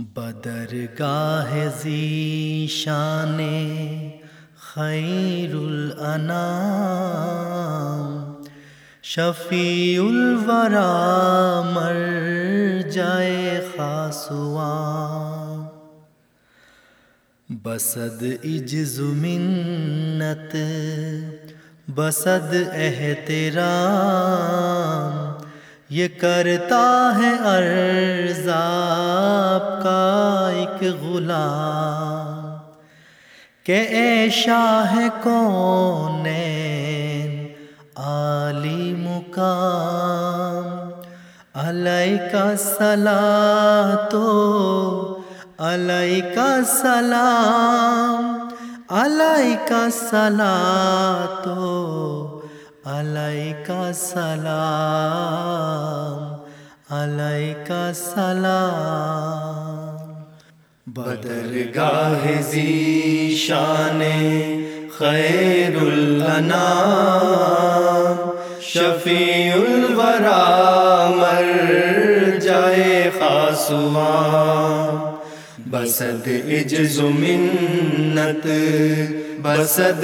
بدرگاہ ذیشان خیر الانام، شفیع الورا مرجع خاصواں، بصد عجز منت بصد احترام، یہ کرتا ہے عرض آپ کا ایک غلام، کہ اے شاہ کونین عالی مقام، علیک الصلاۃ علیک السلام، علیک الصلاۃ علیک السلام، علیک السلام۔ بدرگاہ ذیشان خیر الانام، شفیع الورا مرجع خاصواں، بصد عجز منت بصد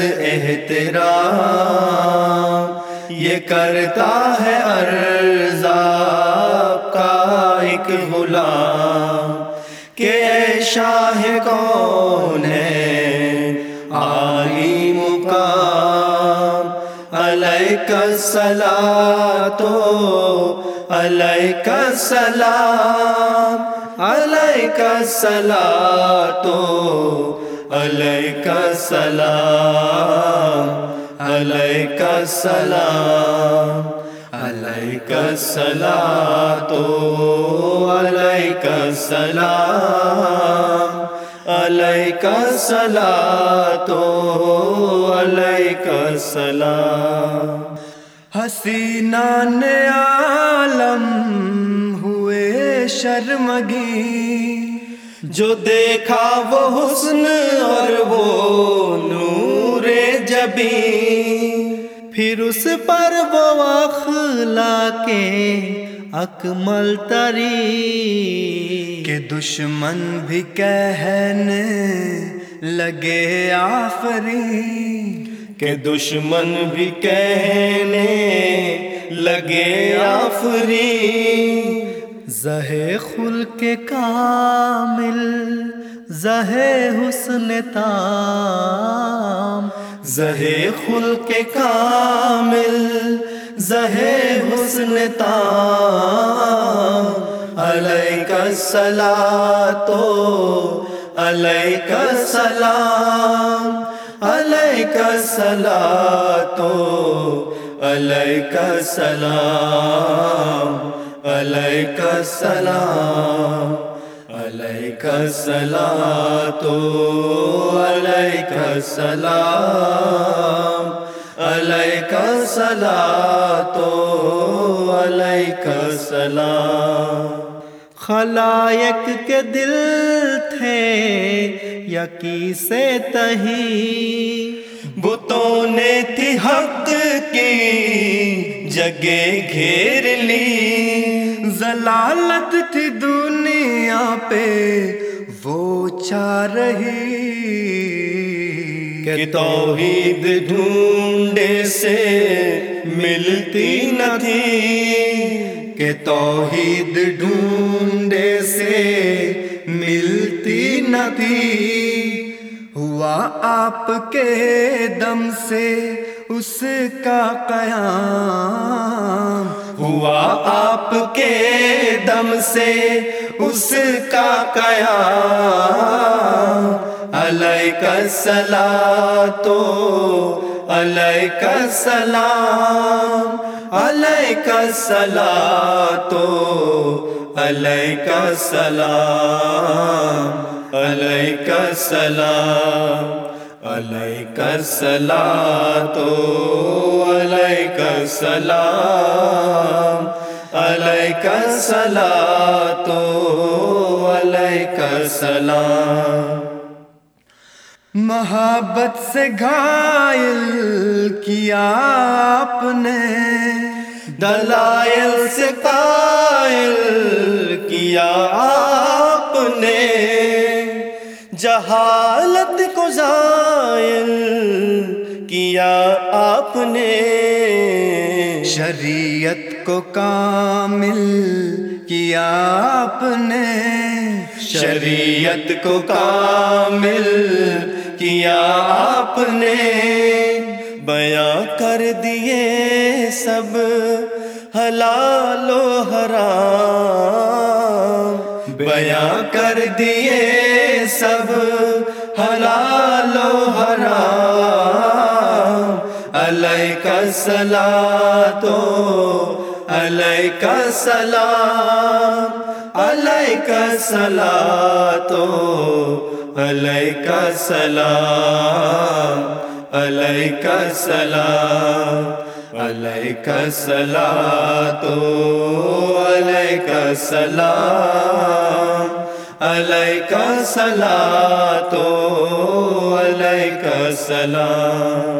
احترام، یہ کرتا ہے عرض آپ کا ایک غلام، کہ اے شاہ کونین عالی مقام، علیک الصلاۃ علیک السلام، علیک الصلاۃ علیک السلام، علیک السلام، علیک الصلاۃ علیک السلام، علیک الصلاۃ علیک السلام۔ حسینان عالم ہوئے شرمگی، جو دیکھا وہ حسن اور وہ نور جبیں، پھر اس پر وہ اخلاق اکمل ترین، کہ دشمن بھی کہنے لگے آفرین، کہ دشمن بھی کہنے لگے آفرین، زہے خلق کامل زہے حسن تام، زہے خلق کامل زہے حسن تام، علیک الصلاۃ علیک السلام، علیک الصلاۃ علیک السلام، علیک السلام، علیک الصلاۃ علیک السلام، علیک الصلاۃ علیک السلام۔ خلائق کے دل تھے یکی سے تہی، بتوں نے تھی حق کی جگہ گھیر لی، ضلالت تھی دنیا پہ وہ چھا رہی، کہ توحید ڈھونڈے سے ملتی نہ تھی، کہ توحید ڈھونڈے سے ملتی نہ تھی، ہوا آپ کے دم سے اس کا قیام، ہوا آپ کے دم سے اس کا قیام، علیک الصلاۃ علیک السلام، علیک الصلاۃ علیک السلام، علیک السلام، علیک الصلاۃ علیک السلام، علیک الصلاۃ علیک السلام۔ محبت سے گھائل کیا آپ نے، دلائل سے قائل کیا آپ نے جہالت کو زائل کیا آپ نے، شریعت کو کامل کیا آپ نے، شریعت کو کامل کیا آپ نے، بیاں کر دیے سب حلال و حرام، بیاں کر دیے سب حلال و حرام، علیک الصلاۃ علیک السلام، علیک الصلاۃ علیک السلام، علیک السلام، علیک الصلاۃ علیک السلام، علیک الصلاۃ علیک السلام۔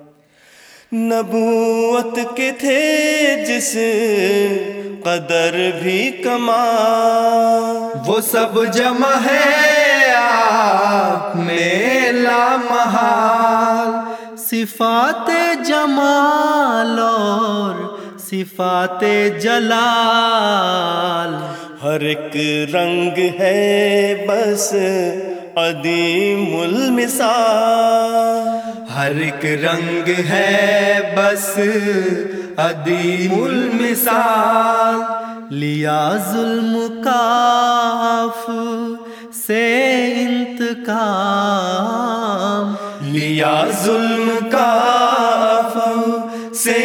نبوت کے تھے جس قدر بھی کمال، وہ سب جمع ہے آپ میں لامحال، صفات جمال اور صفات جلال، ہر ایک رنگ ہے بس عدیم المثال، ہر ایک رنگ ہے بس عدیم المثال، لیا ظلم کاف سے انتقام، لیا ظلم کاف سے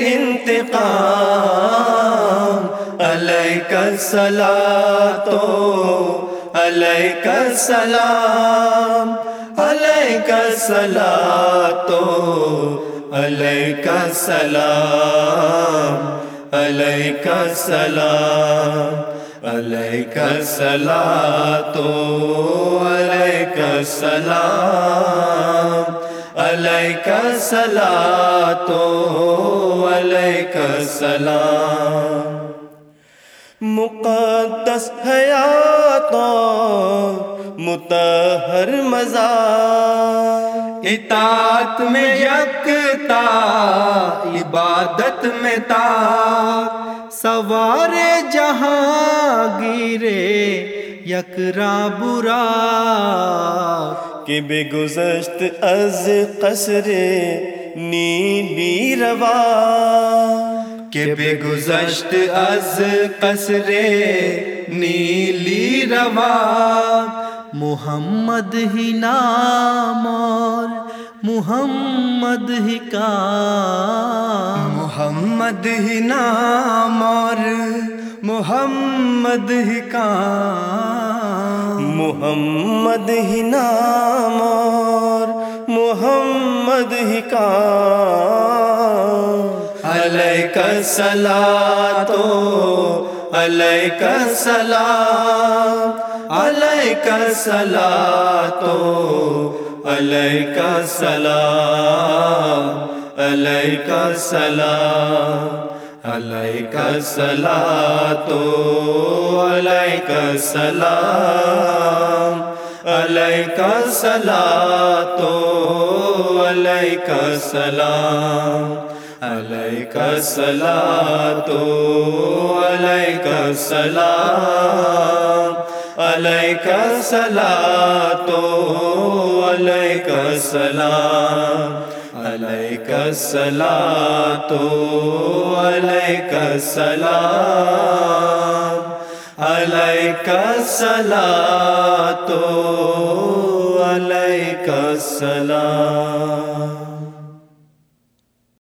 انتقام، علیک الصلاۃ علیک السلام، علیک الصلاۃ علیک السلام، علیک السلام، علیک الصلاۃ علیک السلام، علیک الصلاۃ علیک السلام۔ مقدس حیات مطہر مزار، اطاعت میں یکتا عبادت میں طاق، سوار جہاں گیرے یکراں براق، کہ بے گزشت از قصر نیلی روا، کہ بے گزشت از قصر نیلی روا، محمد ہی نام اور محمد ہی کام، محمد ہی نام اور محمد ہی کام، محمد ہی نام اور محمد ہی کام، علیک الصلاۃ علیک السلام، علیک الصلاۃ علیک السلام، علیک السلام، علیک الصلاۃ علیک السلام، علیک الصلاۃ علیک السلام، علیک الصلاۃ علیک السلام، علیک الصلاۃ علیک السلام، علیک الصلاۃ علیک السلام، علیک الصلاۃ علیک السلام۔